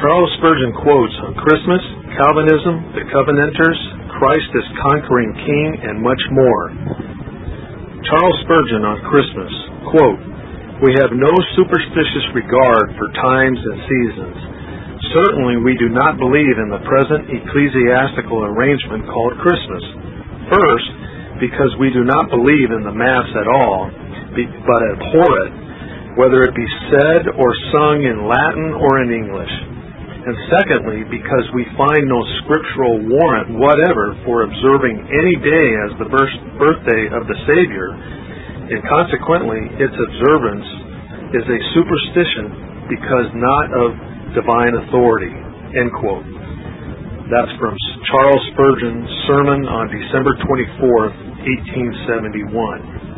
Charles Spurgeon quotes on Christmas, Calvinism, the Covenanters, Christ as conquering King, and much more. Charles Spurgeon on Christmas, quote, "We have no superstitious regard for times and seasons. Certainly we do not believe in the present ecclesiastical arrangement called Christmas. First, because we do not believe in the Mass at all, but abhor it, whether it be said or sung in Latin or in English. And secondly, because we find no scriptural warrant whatever for observing any day as the birthday of the Savior, and consequently its observance is a superstition because not of divine authority." End quote. That's from Charles Spurgeon's sermon on December 24th, 1871.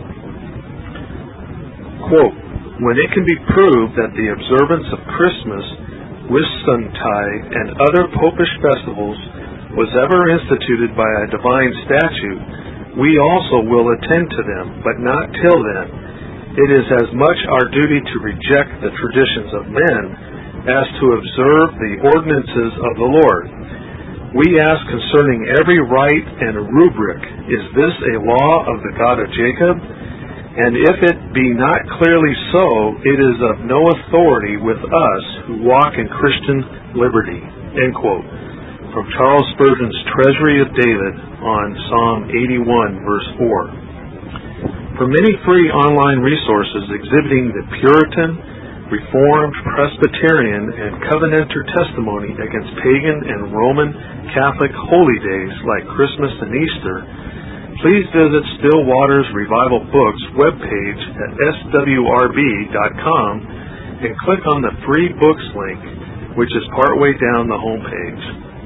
Quote, "When it can be proved that the observance of Christmas, Whitsuntide, and other popish festivals was ever instituted by a divine statute, we also will attend to them, but not till then. It is as much our duty to reject the traditions of men as to observe the ordinances of the Lord. We ask concerning every rite and rubric, is this a law of the God of Jacob? And if it be not clearly so, it is of no authority with us who walk in Christian liberty." End quote. From Charles Spurgeon's Treasury of David on Psalm 81, verse 4. For many free online resources exhibiting the Puritan, Reformed, Presbyterian, and Covenanter testimony against pagan and Roman Catholic holy days like Christmas and Easter, please visit Still Waters Revival Books webpage at swrb.com and click on the free books link, which is partway down the homepage.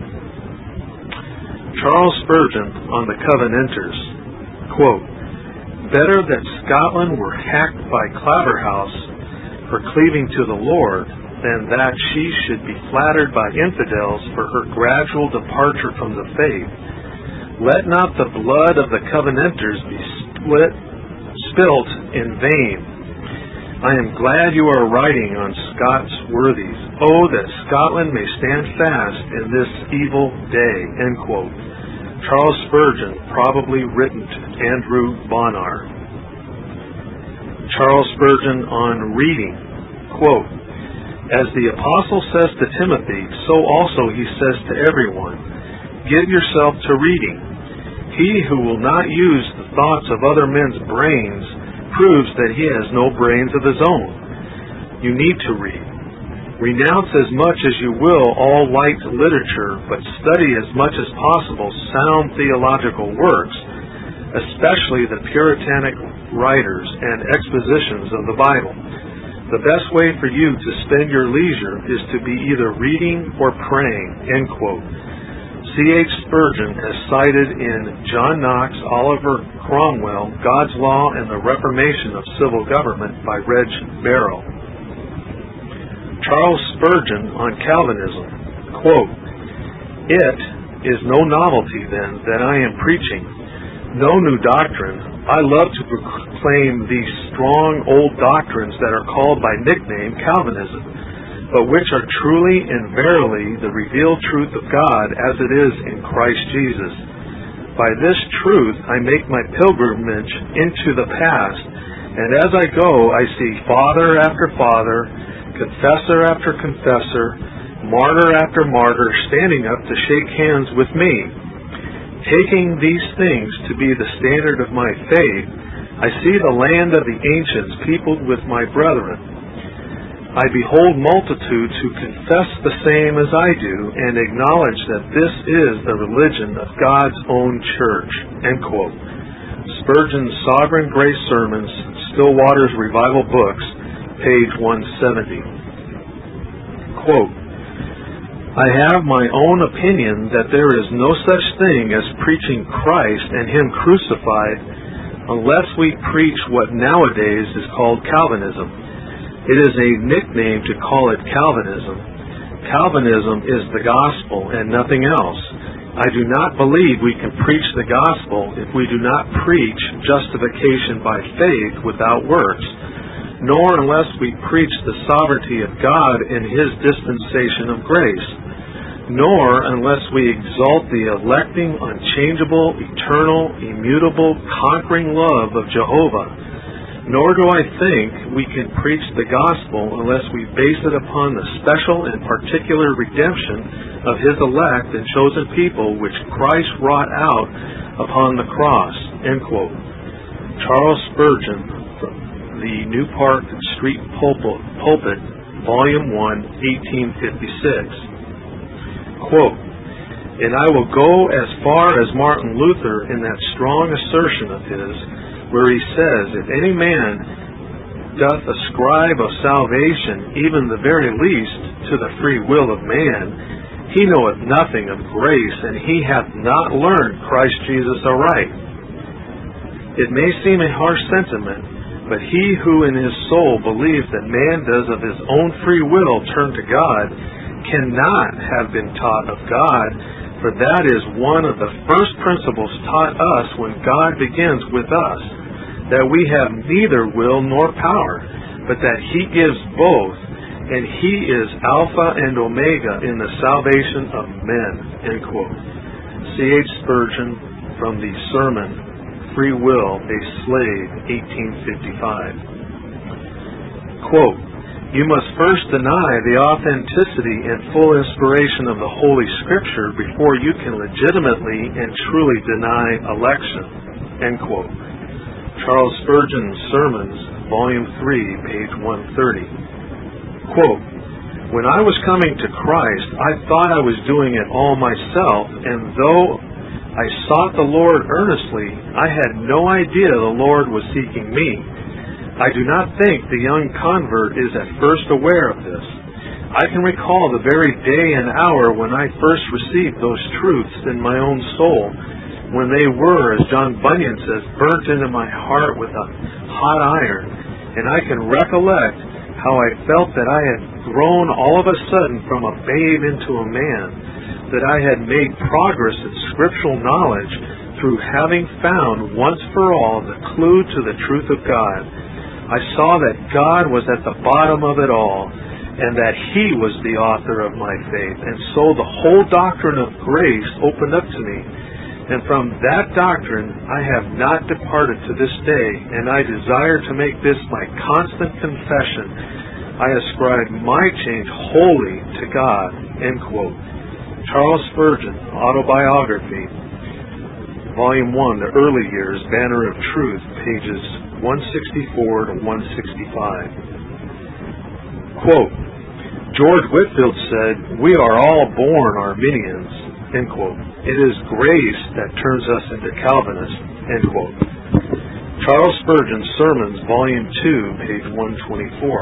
Charles Spurgeon on the Covenanters, quote, "Better that Scotland were hacked by Claverhouse for cleaving to the Lord than that she should be flattered by infidels for her gradual departure from the faith. Let not the blood of the Covenanters be spilt in vain. I am glad you are writing on Scots worthies. Oh, that Scotland may stand fast in this evil day." End quote. Charles Spurgeon, probably written to Andrew Bonar. Charles Spurgeon on reading, quote, "As the Apostle says to Timothy, so also he says to everyone, give yourself to reading. He who will not use the thoughts of other men's brains proves that he has no brains of his own. You need to read. Renounce as much as you will all light literature, but study as much as possible sound theological works, especially the Puritanic writers and expositions of the Bible. The best way for you to spend your leisure is to be either reading or praying." End quote. C.H. Spurgeon as cited in John Knox, Oliver Cromwell, God's Law and the Reformation of Civil Government by Reg Barrow. Charles Spurgeon on Calvinism, quote, "It is no novelty then that I am preaching, no new doctrine. I love to proclaim these strong old doctrines that are called by nickname Calvinism, but which are truly and verily the revealed truth of God as it is in Christ Jesus. By this truth I make my pilgrimage into the past, and as I go I see father after father, confessor after confessor, martyr after martyr standing up to shake hands with me. Taking these things to be the standard of my faith, I see the land of the ancients peopled with my brethren. I behold multitudes who confess the same as I do and acknowledge that this is the religion of God's own church." End quote. Spurgeon's Sovereign Grace Sermons, Still Waters Revival Books, page 170. Quote, "I have my own opinion that there is no such thing as preaching Christ and Him crucified unless we preach what nowadays is called Calvinism. It is a nickname to call it Calvinism. Calvinism is the gospel and nothing else. I do not believe we can preach the gospel if we do not preach justification by faith without works. nor unless we preach the sovereignty of God in His dispensation of grace, nor unless we exalt the electing, unchangeable, eternal, immutable, conquering love of Jehovah. Nor do I think we can preach the gospel unless we base it upon the special and particular redemption of His elect and chosen people which Christ wrought out upon the cross. End quote. Charles Spurgeon, from the New Park Street Pulpit, Volume 1, 1856. Quote, "And I will go as far as Martin Luther in that strong assertion of his, where he says, if any man doth ascribe of salvation even the very least to the free will of man, he knoweth nothing of grace, and he hath not learned Christ Jesus aright. It may seem a harsh sentiment, but he who in his soul believes that man does of his own free will turn to God cannot have been taught of God, for that is one of the first principles taught us when God begins with us, that we have neither will nor power, but that He gives both, and He is Alpha and Omega in the salvation of men." End quote. C.H. Spurgeon, from the sermon, Free Will, a Slave, 1855. Quote, "You must first deny the authenticity and full inspiration of the Holy Scripture before you can legitimately and truly deny election." End quote. Charles Spurgeon's Sermons, Volume 3, page 130. Quote, "When I was coming to Christ, I thought I was doing it all myself, and though I sought the Lord earnestly, I had no idea the Lord was seeking me. I do not think the young convert is at first aware of this. I can recall the very day and hour when I first received those truths in my own soul, when they were, as John Bunyan says, burnt into my heart with a hot iron, and I can recollect how I felt that I had grown all of a sudden from a babe into a man, that I had made progress in scriptural knowledge through having found once for all the clue to the truth of God. I saw that God was at the bottom of it all, and that He was the author of my faith, and so the whole doctrine of grace opened up to me. And from that doctrine I have not departed to this day, and I desire to make this my constant confession. I ascribe my change wholly to God." End quote. Charles Spurgeon, Autobiography, Volume 1, The Early Years, Banner of Truth, pages 164 to 165. Quote, "George Whitefield said, 'We are all born Arminians.' End quote. It is grace that turns us into Calvinists." End quote. Charles Spurgeon, Sermons, Volume 2, page 124.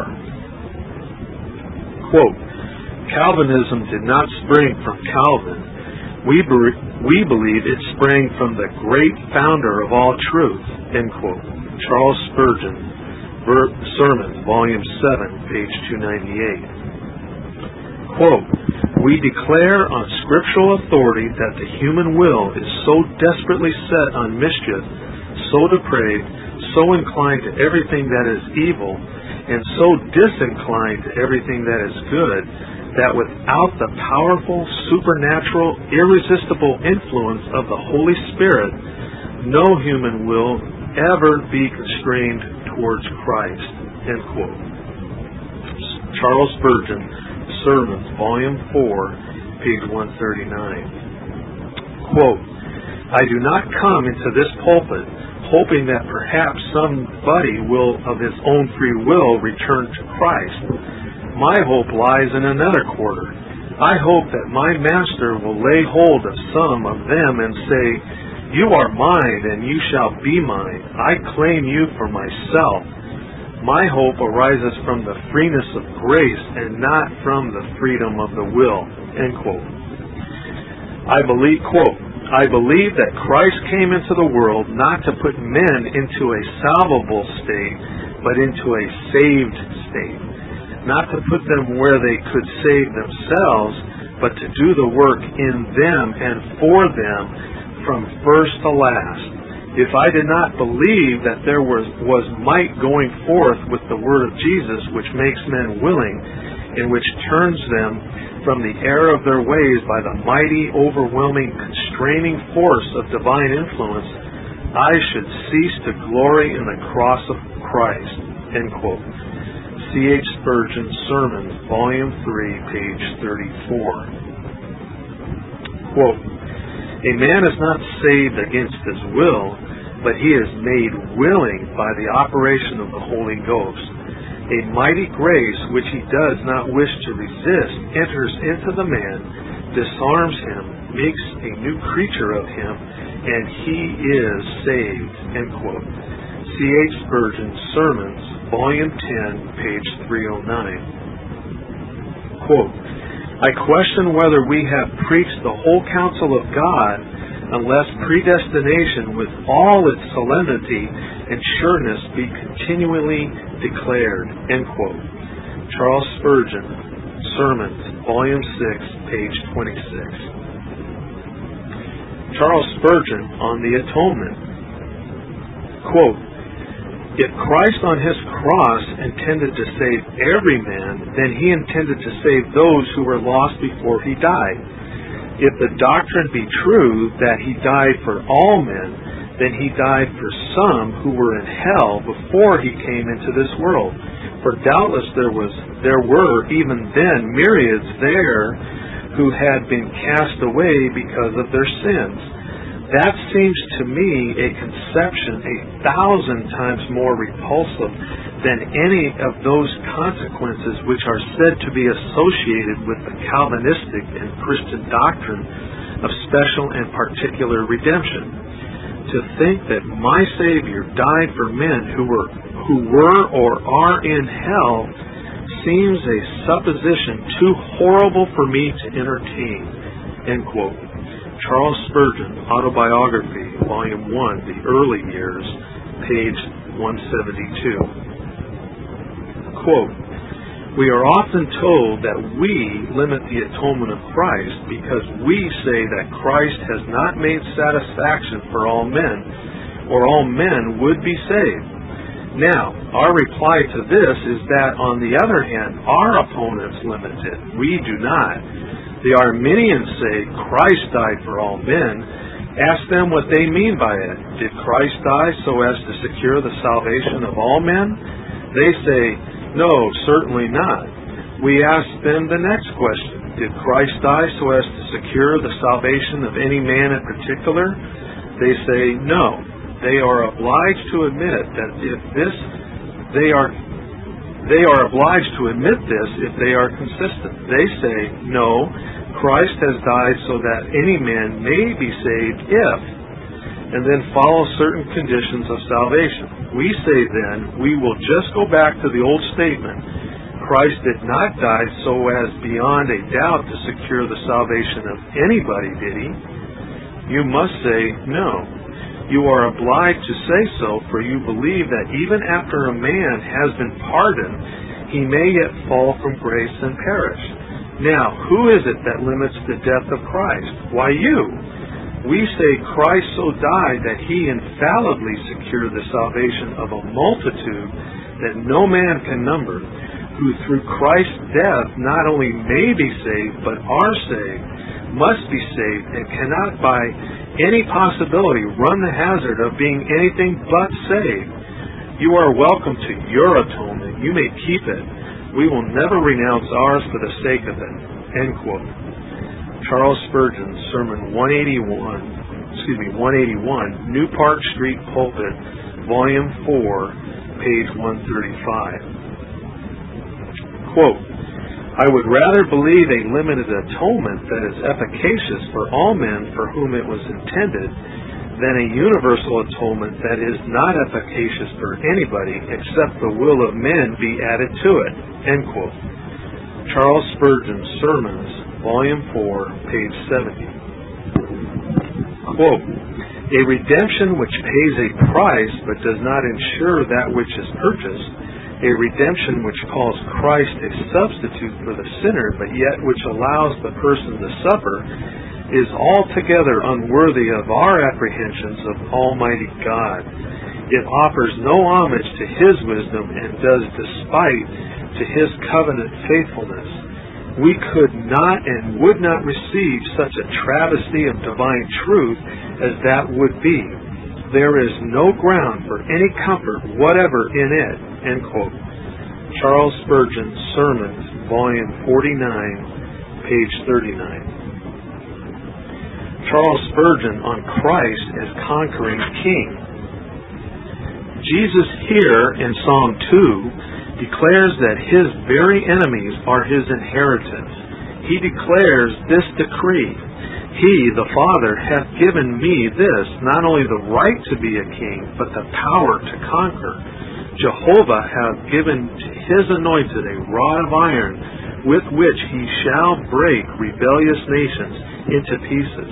Quote, "Calvinism did not spring from Calvin. We believe it sprang from the great founder of all truth." End quote. Charles Spurgeon, Sermons, Volume 7, page 298. Quote, "We declare on scriptural authority that the human will is so desperately set on mischief, so depraved, so inclined to everything that is evil, and so disinclined to everything that is good, that without the powerful, supernatural, irresistible influence of the Holy Spirit, no human will ever be constrained towards Christ." End quote. Charles Spurgeon, Sermons, Volume 4, page 139. Quote, "I do not come into this pulpit hoping that perhaps somebody will of his own free will return to Christ. My hope lies in another quarter. I hope that my Master will lay hold of some of them and say, 'You are mine, and you shall be mine. I claim you for myself.' My hope arises from the freeness of grace and not from the freedom of the will." End quote. I believe that Christ came into the world not to put men into a salvable state, but into a saved state. Not to put them where they could save themselves, but to do the work in them and for them from first to last. If I did not believe that there was might going forth with the word of Jesus, which makes men willing, and which turns them from the error of their ways by the mighty, overwhelming, constraining force of divine influence, I should cease to glory in the cross of Christ. End quote. C.H. Spurgeon, Sermons, Volume 3, page 34. Quote, a man is not saved against his will, but he is made willing by the operation of the Holy Ghost. A mighty grace which he does not wish to resist enters into the man, disarms him, makes a new creature of him, and he is saved. End quote. C.H. Spurgeon, Sermons, Volume 10, page 309. Quote, I question whether we have preached the whole counsel of God unless predestination with all its solemnity and sureness be continually declared. End quote. Charles Spurgeon, Sermons, Volume 6, page 26. Charles Spurgeon on the Atonement. Quote, if Christ on his cross intended to save every man, then he intended to save those who were lost before he died. If the doctrine be true that he died for all men, then he died for some who were in hell before he came into this world. For doubtless there were even then myriads there who had been cast away because of their sins. That seems to me a conception 1,000 times more repulsive than any of those consequences which are said to be associated with the Calvinistic and Christian doctrine of special and particular redemption. To think that my Savior died for men who were or are in hell seems a supposition too horrible for me to entertain. End quote. Charles Spurgeon, Autobiography, Volume 1, The Early Years, page 172. Quote, we are often told that we limit the atonement of Christ because we say that Christ has not made satisfaction for all men, or all men would be saved. Now, our reply to this is that, on the other hand, our opponents limit it. We do not. The Arminians say Christ died for all men. Ask them what they mean by it. Did Christ die so as to secure the salvation of all men? They say, no, certainly not. We ask them the next question. Did Christ die so as to secure the salvation of any man in particular? They say, no. They are obliged to admit that they are obliged to admit this if they are consistent. They say, no, Christ has died so that any man may be saved if, and then follow certain conditions of salvation. We say then, we will just go back to the old statement. Christ did not die so as beyond a doubt to secure the salvation of anybody, did he? You must say, no. You are obliged to say so, for you believe that even after a man has been pardoned, he may yet fall from grace and perish. Now, who is it that limits the death of Christ? Why, you. We say Christ so died that he infallibly secured the salvation of a multitude that no man can number, who through Christ's death not only may be saved, but are saved, must be saved, and cannot by any possibility run the hazard of being anything but saved. You are welcome to your atonement. You may keep it. We will never renounce ours for the sake of it. End quote. Charles Spurgeon, Sermon 181, New Park Street Pulpit, Volume 4, page 135. Quote, I would rather believe a limited atonement that is efficacious for all men for whom it was intended than a universal atonement that is not efficacious for anybody except the will of men be added to it. End quote. Charles Spurgeon, Sermons, Volume 4, page 70. Quote, a redemption which pays a price but does not insure that which is purchased, a redemption which calls Christ a substitute for the sinner, but yet which allows the person to suffer, is altogether unworthy of our apprehensions of Almighty God. It offers no homage to His wisdom and does despite to His covenant faithfulness. We could not and would not receive such a travesty of divine truth as that would be. There is no ground for any comfort whatever in it." End quote. Charles Spurgeon, Sermons, Volume 49, page 39. Charles Spurgeon on Christ as conquering King. Jesus here in Psalm 2 declares that His very enemies are His inheritance. He declares this decree: "He, the Father, hath given me this, not only the right to be a king, but the power to conquer. Jehovah hath given to His anointed a rod of iron, with which He shall break rebellious nations into pieces.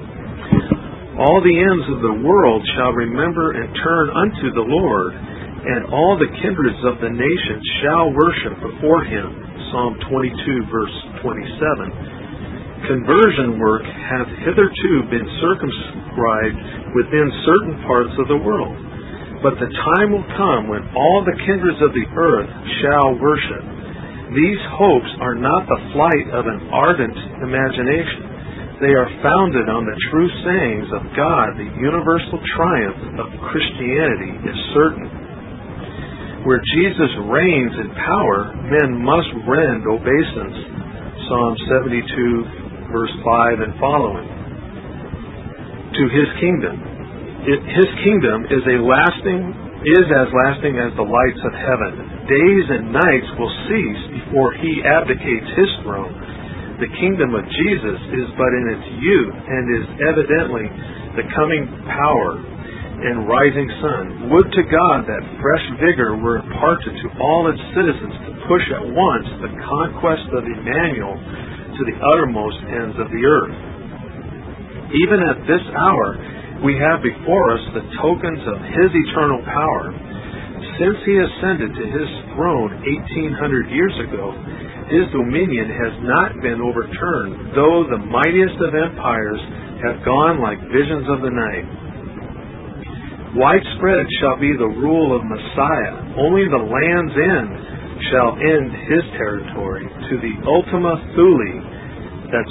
All the ends of the world shall remember and turn unto the Lord, and all the kindreds of the nations shall worship before Him." Psalm 22, verse 27. Conversion work hath hitherto been circumscribed within certain parts of the world, but the time will come when all the kindreds of the earth shall worship. These hopes are not the flight of an ardent imagination. They are founded on the true sayings of God. The universal triumph of Christianity is certain. Where Jesus reigns in power, men must rend obeisance. Psalm 72, verse 5 and following. To His kingdom. His kingdom is as lasting as the lights of heaven. Days and nights will cease before He abdicates His throne. The kingdom of Jesus is but in its youth, and is evidently the coming power and rising sun. Would to God that fresh vigor were imparted to all its citizens to push at once the conquest of Emmanuel to the uttermost ends of the earth. Even at this hour, we have before us the tokens of His eternal power. Since He ascended to His throne 1,800 years ago, His dominion has not been overturned, though the mightiest of empires have gone like visions of the night. Widespread shall be the rule of Messiah. Only the land's end shall end His territory. To the Ultima Thule, that's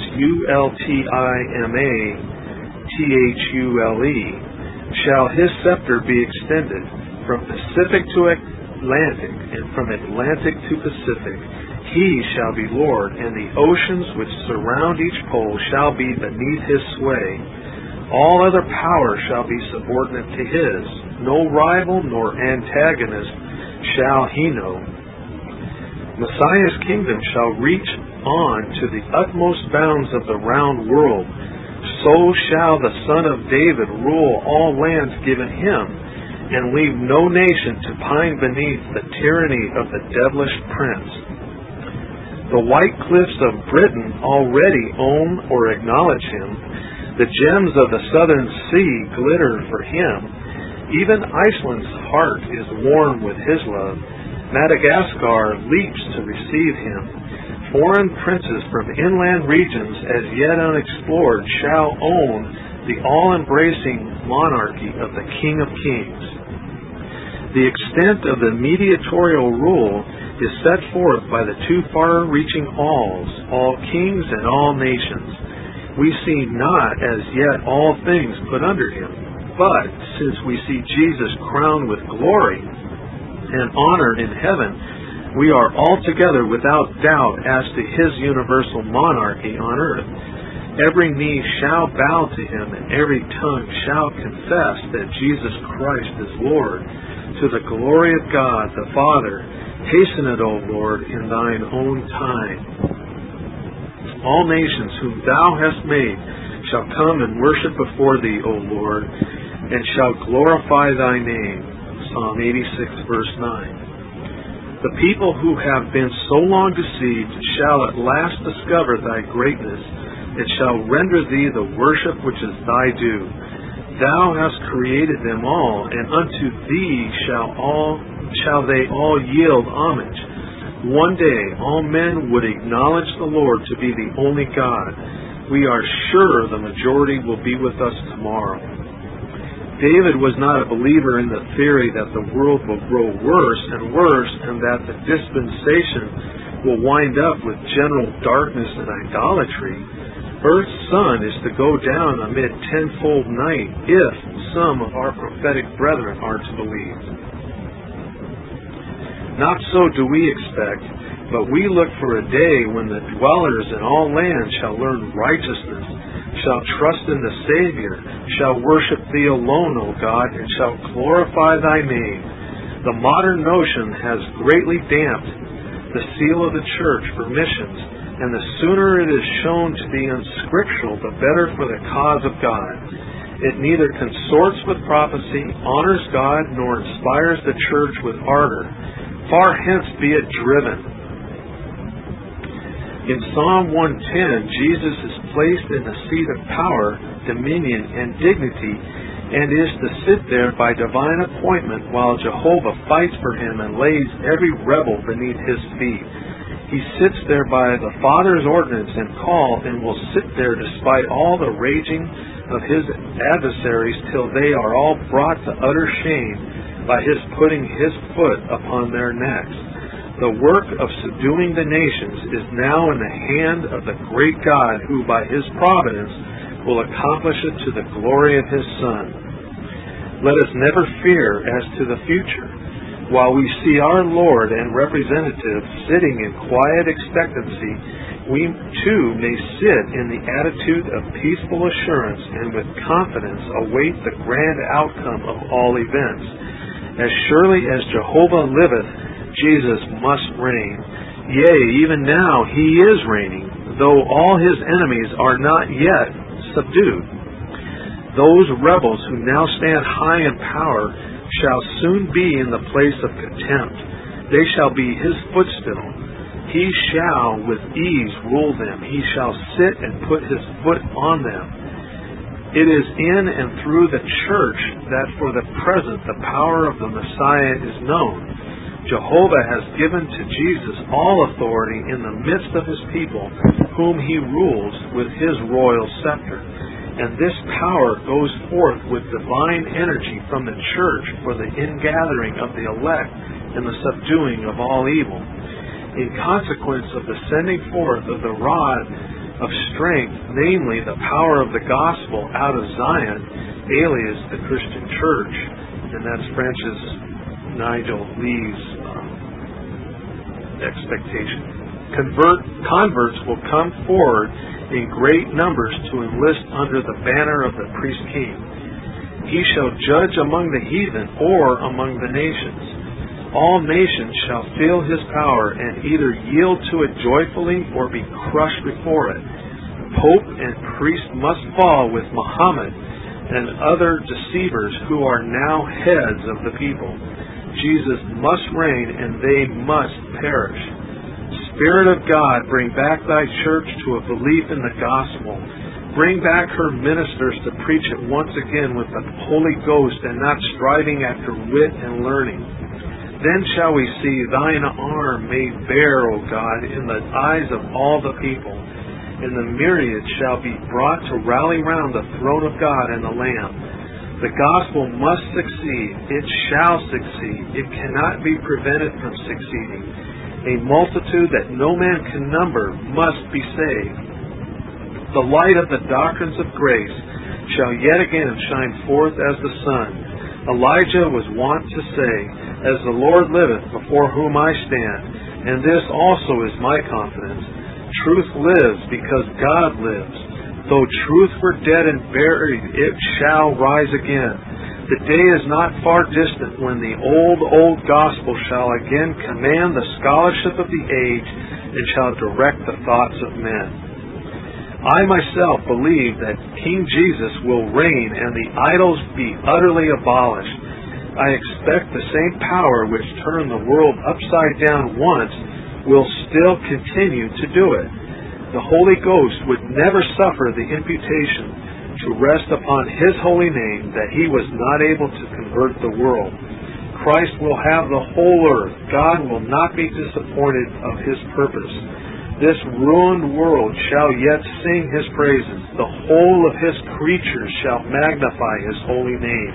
ULTIMATHULE, shall His scepter be extended from Pacific to Atlantic, and from Atlantic to Pacific. He shall be Lord, and the oceans which surround each pole shall be beneath His sway. All other power shall be subordinate to His. No rival nor antagonist shall He know. Messiah's kingdom shall reach on to the utmost bounds of the round world. So shall the Son of David rule all lands given Him, and leave no nation to pine beneath the tyranny of the devilish prince. The white cliffs of Britain already own or acknowledge Him. The gems of the southern sea glitter for Him. Even Iceland's heart is warm with His love. Madagascar leaps to receive Him. Foreign princes from inland regions as yet unexplored shall own the all-embracing monarchy of the King of Kings. The extent of the mediatorial rule is set forth by the two far-reaching alls, all kings and all nations. We see not as yet all things put under Him, but since we see Jesus crowned with glory and honor in heaven, we are altogether without doubt as to His universal monarchy on earth. Every knee shall bow to Him, and every tongue shall confess that Jesus Christ is Lord, to the glory of God the Father. Hasten it, O Lord, in Thine own time. All nations whom Thou hast made shall come and worship before Thee, O Lord, and shall glorify Thy name. Psalm 86, verse 9. The people who have been so long deceived shall at last discover Thy greatness, and shall render Thee the worship which is Thy due. Thou hast created them all, and unto Thee shall they all yield homage. One day all men would acknowledge the Lord to be the only God. we are sure the majority will be with us tomorrow. David was not a believer in the theory that the world will grow worse and worse and that the dispensation will wind up with general darkness and idolatry. Earth's sun is to go down amid tenfold night if some of our prophetic brethren are to believe. Not so do we expect, but we look for a day when the dwellers in all lands shall learn righteousness, shall trust in the Savior, shall worship Thee alone, O God, and shall glorify Thy name. The modern notion has greatly damped the seal of the Church for missions, and the sooner it is shown to be unscriptural, the better for the cause of God. It neither consorts with prophecy, honors God, nor inspires the Church with ardor. Far hence be it driven. In Psalm 110, Jesus is placed in the seat of power, dominion, and dignity, and is to sit there by divine appointment while Jehovah fights for him and lays every rebel beneath his feet. He sits there by the Father's ordinance and call, and will sit there despite all the raging of his adversaries till they are all brought to utter shame by his putting his foot upon their necks. The work of subduing the nations is now in the hand of the great God, who by His providence will accomplish it to the glory of His Son. Let us never fear as to the future. While we see our Lord and representative sitting in quiet expectancy, we too may sit in the attitude of peaceful assurance and with confidence await the grand outcome of all events. As surely as Jehovah liveth, Jesus must reign. Yea, even now He is reigning, though all His enemies are not yet subdued. Those rebels who now stand high in power shall soon be in the place of contempt. They shall be His footstool. He shall with ease rule them. He shall sit and put His foot on them. It is in and through the Church that for the present the power of the Messiah is known. Jehovah has given to Jesus all authority in the midst of His people, whom He rules with His royal scepter. And this power goes forth with divine energy from the Church for the ingathering of the elect and the subduing of all evil. In consequence of the sending forth of the rod of strength, namely the power of the gospel out of Zion, alias the Christian Church, and that's Francis Nigel Lee's expectation. Converts will come forward in great numbers to enlist under the banner of the priest king. He shall judge among the heathen or among the nations. All nations shall feel his power and either yield to it joyfully or be crushed before it. Pope and priest must fall with Muhammad and other deceivers who are now heads of the people. Jesus must reign and they must perish. Spirit of God, bring back Thy Church to a belief in the gospel. Bring back her ministers to preach it once again with the Holy Ghost and not striving after wit and learning. Then shall we see Thine arm made bare, O God, in the eyes of all the people, and the myriad shall be brought to rally round the throne of God and the Lamb. The gospel must succeed. It shall succeed. It cannot be prevented from succeeding. A multitude that no man can number must be saved. The light of the doctrines of grace shall yet again shine forth as the sun. Elijah was wont to say, As the Lord liveth, before whom I stand, and this also is my confidence. Truth lives because God lives. Though truth were dead and buried, it shall rise again. The day is not far distant when the old gospel shall again command the scholarship of the age and shall direct the thoughts of men. I myself believe that King Jesus will reign and the idols be utterly abolished. I expect the same power which turned the world upside down once will still continue to do it. The Holy Ghost would never suffer the imputation to rest upon His holy name that He was not able to convert the world. Christ will have the whole earth. God will not be disappointed of His purpose. This ruined world shall yet sing his praises. The whole of his creatures shall magnify his holy name.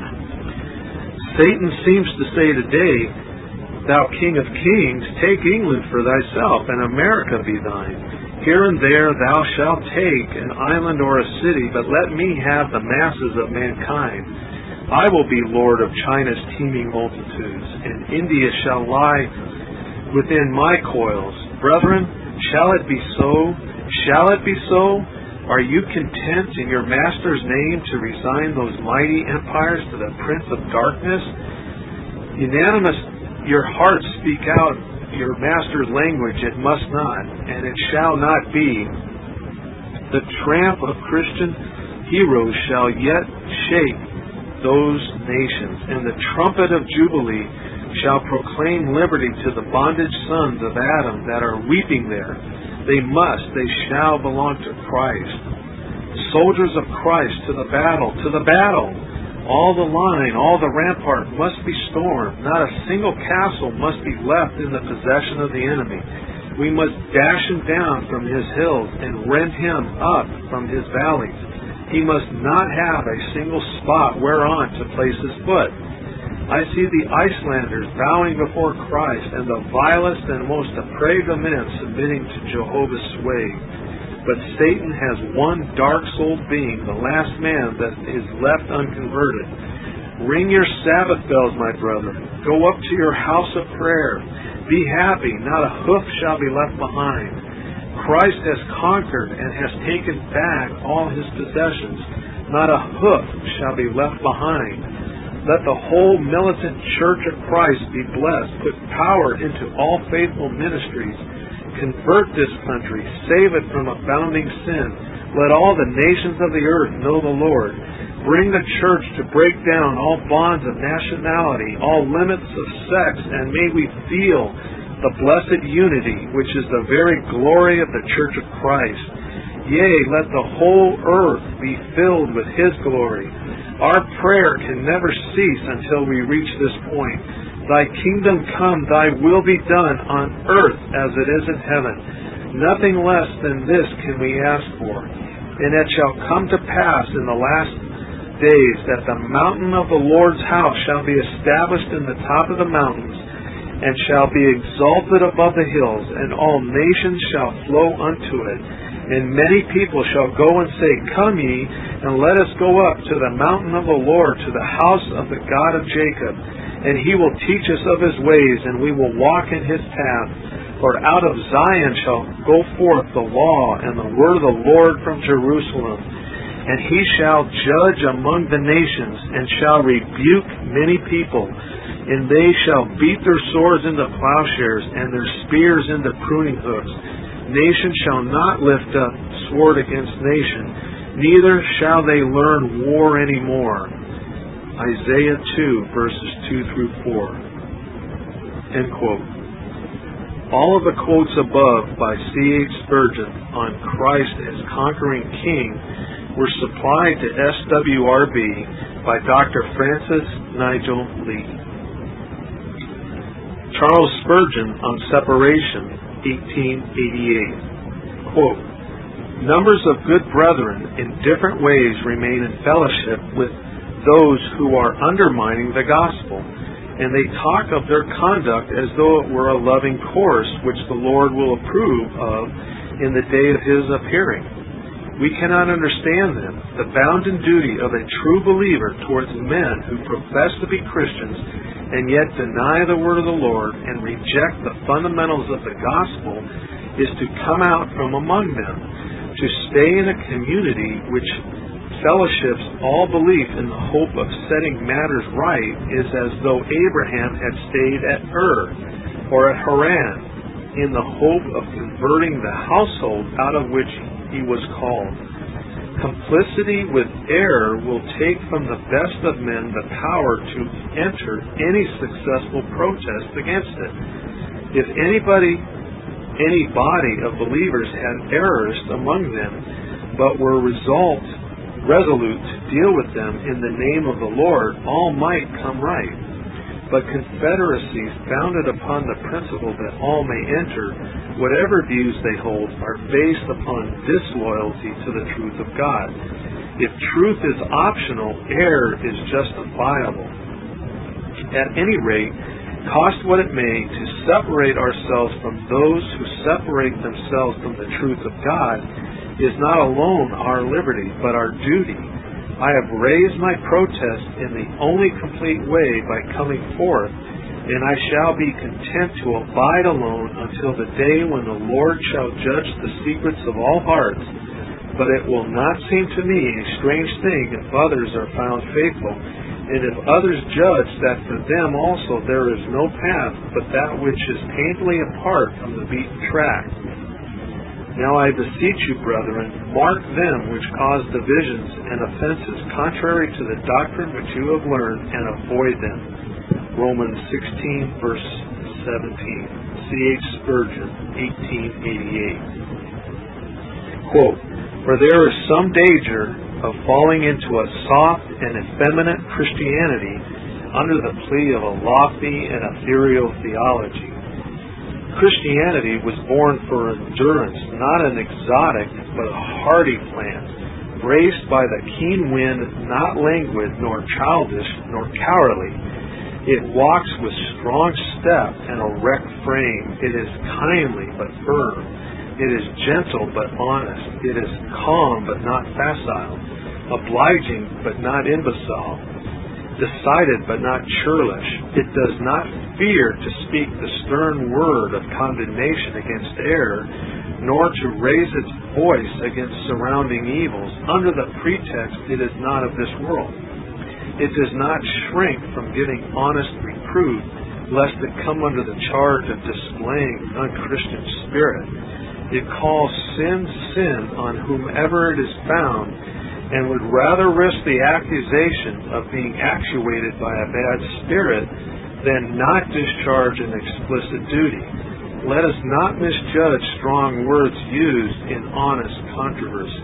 Satan seems to say today, Thou King of Kings, take England for thyself, and America be thine. Here and there thou shalt take an island or a city, but let me have the masses of mankind. I will be Lord of China's teeming multitudes, and India shall lie within my coils. Brethren, shall it be so? Shall it be so? Are you content in your master's name to resign those mighty empires to the prince of darkness? Unanimous your hearts speak out your master's language, it must not, and it shall not be. The tramp of Christian heroes shall yet shake those nations, and the trumpet of Jubilee shall proclaim liberty to the bondage sons of Adam that are weeping there. They shall belong to Christ. Soldiers of Christ, to the battle, to the battle! All the line, all the rampart must be stormed. Not a single castle must be left in the possession of the enemy. We must dash him down from his hills and rend him up from his valleys. He must not have a single spot whereon to place his foot. I see the Icelanders bowing before Christ, and the vilest and most depraved of men submitting to Jehovah's sway. But Satan has one dark-souled being, the last man that is left unconverted. Ring your Sabbath bells, my brother. Go up to your house of prayer. Be happy, not a hoof shall be left behind. Christ has conquered and has taken back all his possessions. Not a hoof shall be left behind. Let the whole militant church of Christ be blessed. Put power into all faithful ministries. Convert this country, save it from abounding sin. Let all the nations of the earth know the Lord. Bring the church to break down all bonds of nationality, all limits of sex, and may we feel the blessed unity, which is the very glory of the church of Christ. Yea, let the whole earth be filled with his glory. Our prayer can never cease until we reach this point. Thy kingdom come, thy will be done on earth as it is in heaven. Nothing less than this can we ask for. And it shall come to pass in the last days that the mountain of the Lord's house shall be established in the top of the mountains, and shall be exalted above the hills, and all nations shall flow unto it. And many people shall go and say, Come ye, and let us go up to the mountain of the Lord, to the house of the God of Jacob. And he will teach us of his ways, and we will walk in his path. For out of Zion shall go forth the law and the word of the Lord from Jerusalem. And he shall judge among the nations, and shall rebuke many people. And they shall beat their swords into plowshares, and their spears into pruning hooks. Nation shall not lift up sword against nation, neither shall they learn war any more. Isaiah 2, verses 2 through 4. End quote. All of the quotes above by C.H. Spurgeon on Christ as conquering King were supplied to SWRB by Dr. Francis Nigel Lee. Charles Spurgeon on separation, 1888. Quote, Numbers of good brethren in different ways remain in fellowship with those who are undermining the gospel, and they talk of their conduct as though it were a loving course which the Lord will approve of in the day of his appearing. We cannot understand them, the bounden duty of a true believer towards men who profess to be Christians and yet deny the word of the Lord and reject the fundamentals of the gospel, is to come out from among them, to stay in a community which fellowships all belief in the hope of setting matters right is as though Abraham had stayed at Ur or at Haran in the hope of converting the household out of which he was called. Complicity with error will take from the best of men the power to enter any successful protest against it. If any body of believers had errors among them, but were resolute to deal with them in the name of the Lord, all might come right. but confederacies founded upon the principle that all may enter, whatever views they hold, are based upon disloyalty to the truth of God. If truth is optional, error is justifiable. At any rate, cost what it may, to separate ourselves from those who separate themselves from the truth of God is not alone our liberty, but our duty. I have raised my protest in the only complete way by coming forth, and I shall be content to abide alone until the day when the Lord shall judge the secrets of all hearts. But it will not seem to me a strange thing if others are found faithful, and if others judge that for them also there is no path but that which is painfully apart from the beaten track. Now I beseech you, brethren, mark them which cause divisions and offenses contrary to the doctrine which you have learned, and avoid them. Romans 16, verse 17. C.H. Spurgeon, 1888. Quote, for there is some danger of falling into a soft and effeminate Christianity under the plea of a lofty and ethereal theology. Christianity was born for endurance, not an exotic but a hardy plant, braced by the keen wind, not languid, nor childish, nor cowardly. It walks with strong step and erect frame. It is kindly but firm. It is gentle but honest. It is calm but not facile, obliging but not imbecile, decided but not churlish. It does not fear to speak the stern word of condemnation against error, nor to raise its voice against surrounding evils under the pretext it is not of this world. It does not shrink from giving honest reproof, lest it come under the charge of displaying an unchristian spirit. It calls sin, sin on whomever it is found, and would rather risk the accusation of being actuated by a bad spirit than not discharge an explicit duty. Let us not misjudge strong words used in honest controversy.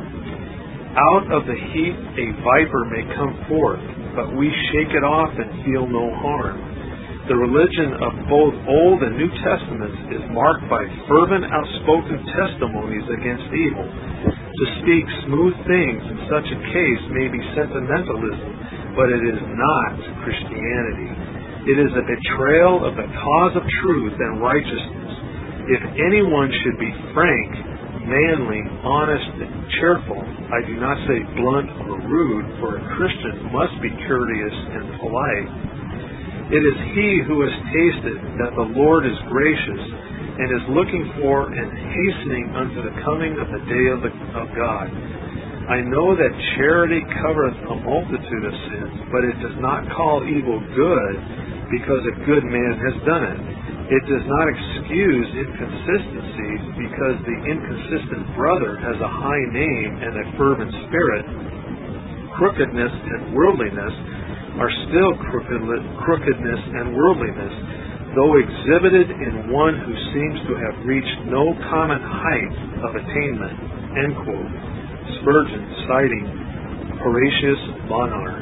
Out of the heat a viper may come forth, but we shake it off and feel no harm. The religion of both Old and New Testaments is marked by fervent, outspoken testimonies against evil. To speak smooth things in such a case may be sentimentalism, but it is not Christianity. It is a betrayal of the cause of truth and righteousness. If anyone should be frank, manly, honest, and cheerful, I do not say blunt or rude, for a Christian must be courteous and polite. It is he who has tasted that the Lord is gracious, and is looking for and hastening unto the coming of the day of God. I know that charity covereth a multitude of sins, but it does not call evil good, because a good man has done it. It does not excuse inconsistencies, because the inconsistent brother has a high name and a fervent spirit. Crookedness and worldliness are still crookedness and worldliness, though exhibited in one who seems to have reached no common height of attainment. End quote. Spurgeon, citing Horatius Bonar.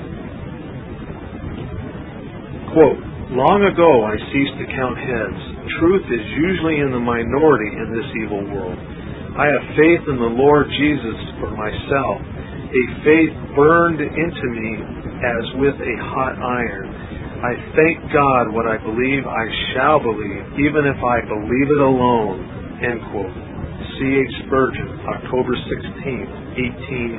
Quote, long ago I ceased to count heads. Truth is usually in the minority in this evil world. I have faith in the Lord Jesus for myself. A faith burned into me as with a hot iron. I thank God what I believe I shall believe, even if I believe it alone. End quote. C.H. Spurgeon, October 16,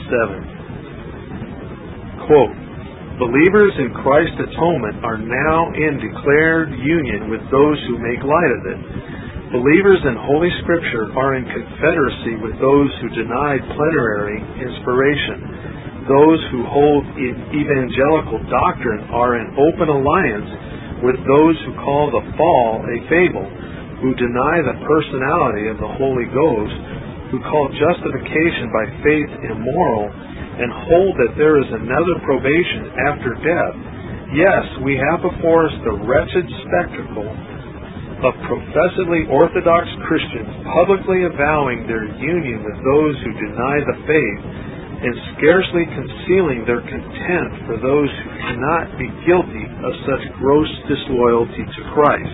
1887. Quote, believers in Christ's atonement are now in declared union with those who make light of it. Believers in Holy Scripture are in confederacy with those who deny plenary inspiration. Those who hold evangelical doctrine are in open alliance with those who call the fall a fable, who deny the personality of the Holy Ghost, who call justification by faith immoral, and hold that there is another probation after death. Yes, we have before us the wretched spectacle of professedly Orthodox Christians publicly avowing their union with those who deny the faith, and scarcely concealing their contempt for those who cannot be guilty of such gross disloyalty to Christ.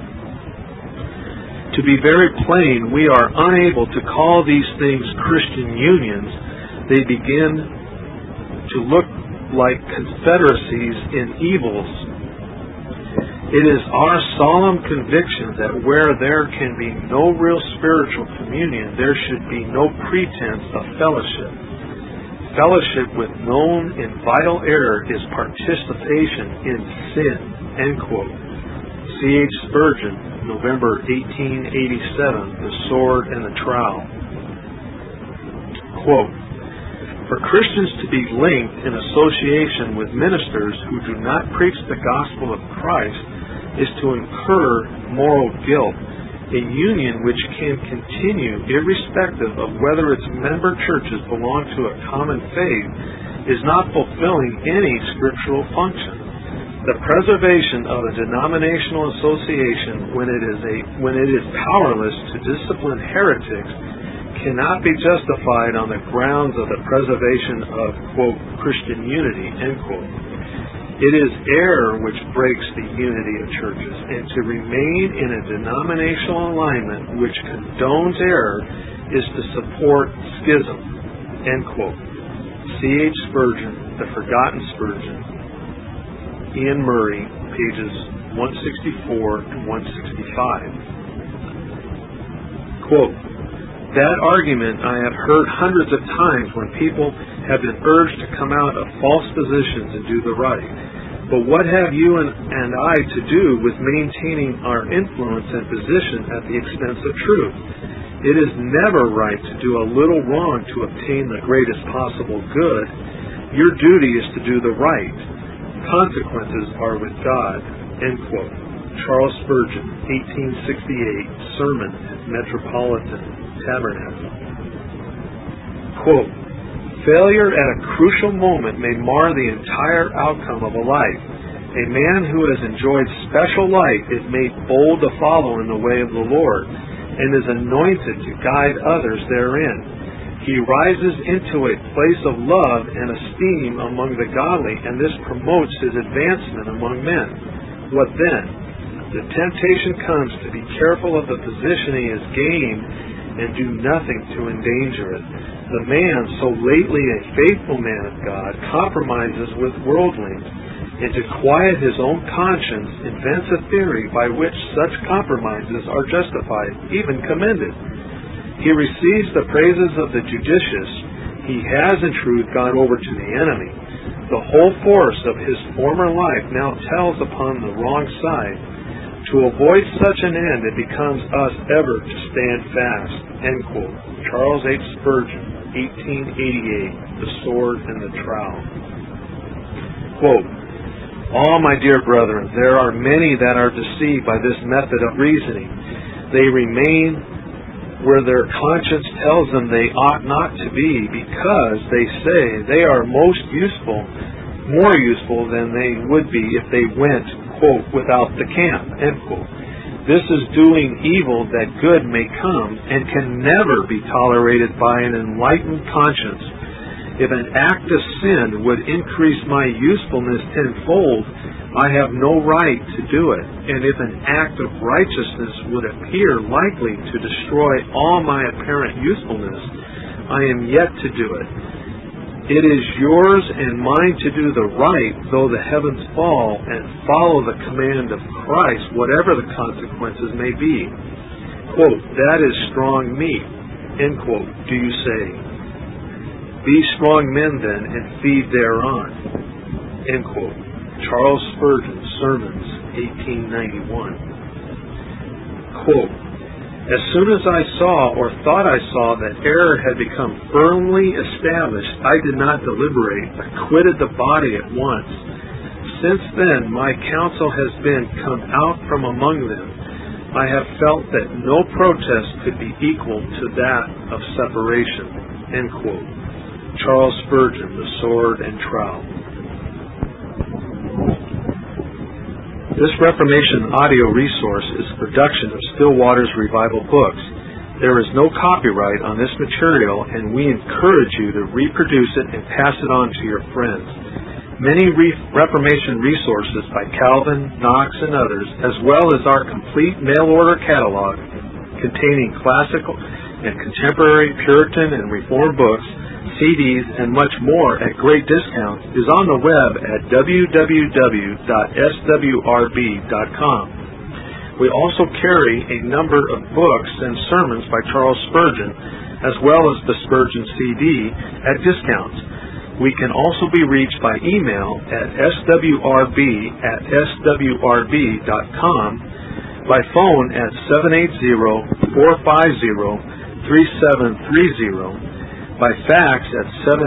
To be very plain, we are unable to call these things Christian unions. They begin to look like confederacies in evils. It is our solemn conviction that where there can be no real spiritual communion, there should be no pretense of fellowship. Fellowship with known and vital error is participation in sin. End quote. C.H. Spurgeon, November 1887, The Sword and the Trowel. Quote, for Christians to be linked in association with ministers who do not preach the gospel of Christ is to incur moral guilt. A union which can continue irrespective of whether its member churches belong to a common faith is not fulfilling any scriptural function. The preservation of a denominational association when it is powerless to discipline heretics cannot be justified on the grounds of the preservation of, quote, Christian unity, end quote. It is error which breaks the unity of churches, and to remain in a denominational alignment which condones error is to support schism, end quote. C.H. Spurgeon, The Forgotten Spurgeon, Ian Murray, pages 164 and 165. Quote, that argument I have heard hundreds of times when people have been urged to come out of false positions and do the right. But what have you and I to do with maintaining our influence and position at the expense of truth? It is never right to do a little wrong to obtain the greatest possible good. Your duty is to do the right. Consequences are with God. End quote. Charles Spurgeon, 1868, Sermon at Metropolitan Tabernacle. Quote, failure at a crucial moment may mar the entire outcome of a life. A man who has enjoyed special light is made bold to follow in the way of the Lord and is anointed to guide others therein. He rises into a place of love and esteem among the godly, and this promotes his advancement among men. What then? The temptation comes to be careful of the position he has gained and do nothing to endanger it. The man, so lately a faithful man of God, compromises with worldlings, and to quiet his own conscience invents a theory by which such compromises are justified, even commended. He receives the praises of the judicious. He has in truth gone over to the enemy. The whole force of his former life now tells upon the wrong side. To avoid such an end, it becomes us ever to stand fast. End quote. Charles H. Spurgeon, 1888, The Sword and the Trowel. Quote, my dear brethren, there are many that are deceived by this method of reasoning. They remain where their conscience tells them they ought not to be, because they say they are more useful than they would be if they went, quote, without the camp, end quote. This is doing evil that good may come, and can never be tolerated by an enlightened conscience. If an act of sin would increase my usefulness tenfold, I have no right to do it. And if an act of righteousness would appear likely to destroy all my apparent usefulness, I am yet to do it. It is yours and mine to do the right, though the heavens fall, and follow the command of Christ, whatever the consequences may be. Quote, that is strong meat, end quote, do you say. Be strong men then, and feed thereon, end quote. Charles Spurgeon, Sermons, 1891. Quote, as soon as I saw, or thought I saw, that error had become firmly established, I did not deliberate, but quitted the body at once. Since then, my counsel has been, come out from among them. I have felt that no protest could be equal to that of separation. End quote. Charles Spurgeon, The Sword and Trowel. This Reformation audio resource is a production of Still Waters Revival Books. There is no copyright on this material, and we encourage you to reproduce it and pass it on to your friends. Many Reformation resources by Calvin, Knox, and others, as well as our complete mail-order catalog containing classical and contemporary Puritan and Reformed books, CDs, and much more at great discounts, is on the web at www.swrb.com. We also carry a number of books and sermons by Charles Spurgeon, as well as the Spurgeon CD, at discounts. We can also be reached by email at swrb@swrb.com, by phone at 780-450-3730, by fax at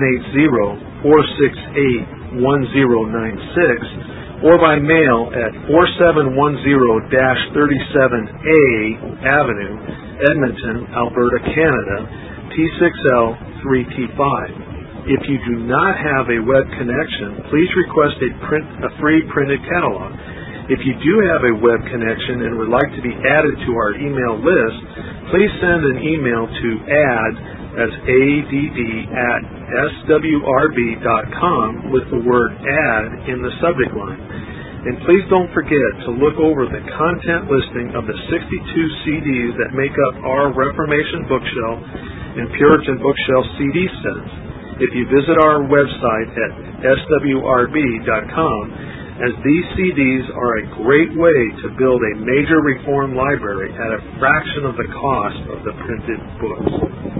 780-468-1096, or by mail at 4710-37A Avenue, Edmonton, Alberta, Canada, T6L3T5. If you do not have a web connection, please request a free printed catalog. If you do have a web connection and would like to be added to our email list, please send an email to add@swrb.com with the word add in the subject line. And please don't forget to look over the content listing of the 62 CDs that make up our Reformation Bookshelf and Puritan Bookshelf CD sets. If you visit our website at swrb.com, as these CDs are a great way to build a major Reformed library at a fraction of the cost of the printed books.